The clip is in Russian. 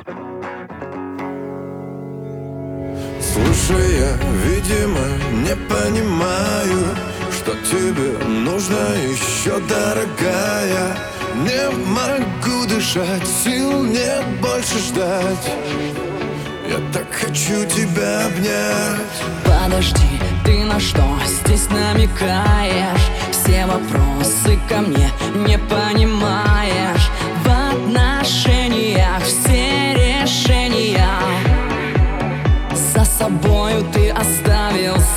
Слушай, я, видимо, не понимаю, что тебе нужно еще, дорогая. Не могу дышать, сил нет больше ждать. Я так хочу тебя обнять. Подожди, ты на что здесь намекаешь? Все вопросы ко мне не понимаешь. В отношениях все решения за собою ты оставил